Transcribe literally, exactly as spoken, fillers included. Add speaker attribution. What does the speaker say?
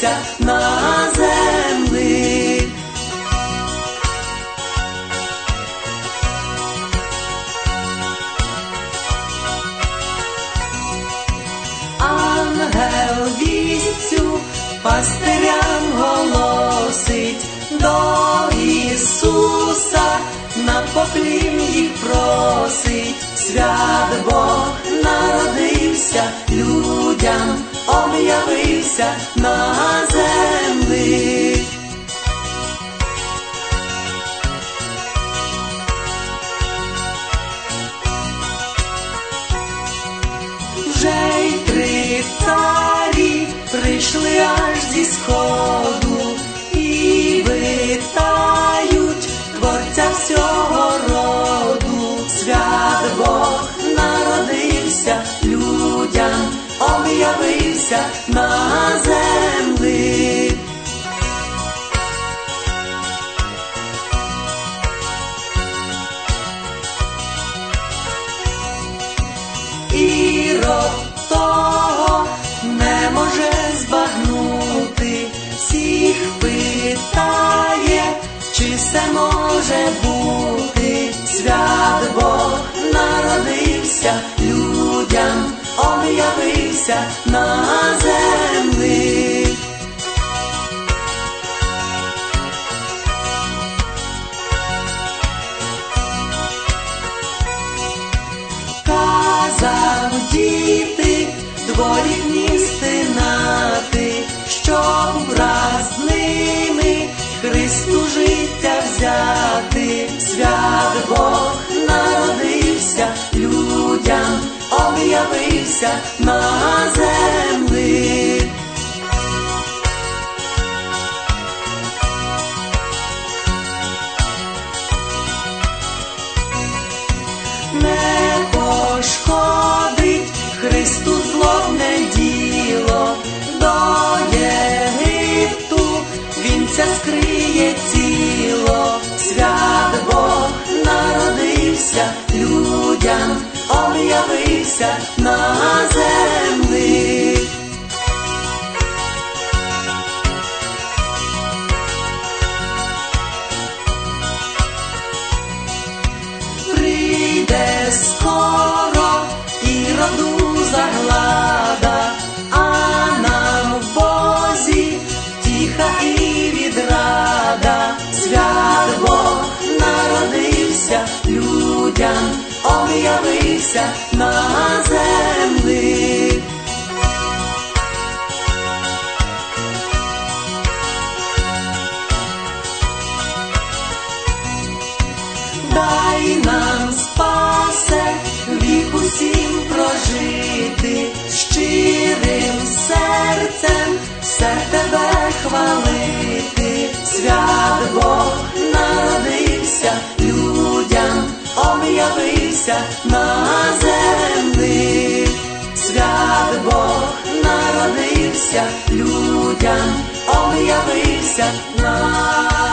Speaker 1: народився на землі. Ангел вістцю пастирям голосить, до Ісуса на поклін їх просить. Свят Бог народився, людям об'явився на землі. Вже й три царі прийшли аж зі сходу і вітають Творця всього роду. Свят Бог народився, людям об'явився на землі. Ірод того не може збагнути, всіх питає, чи це може бути. Свят Бог народився, людям об'явився на землі. Казав діти двоє днів стинати, щоб раз з ними Христу життя взяти. Свят Бог народився, людям об'явився на землі. Не пошкодить Христу злобне діло, до Єгипту вінця скриє ціло. Свят Бог народився, людям об'явився на землі. Прийде скоро Іроду заглада, а нам в Бозі тиха і відрада. Свят Бог народився, людям об'явився на землі. Дай нам, Спасе, вік усім прожити, щирим серцем все тебе хвалити. Свят Бог народився, людям об'явився на землі. Свят Бог народився, людям об'явився на землі.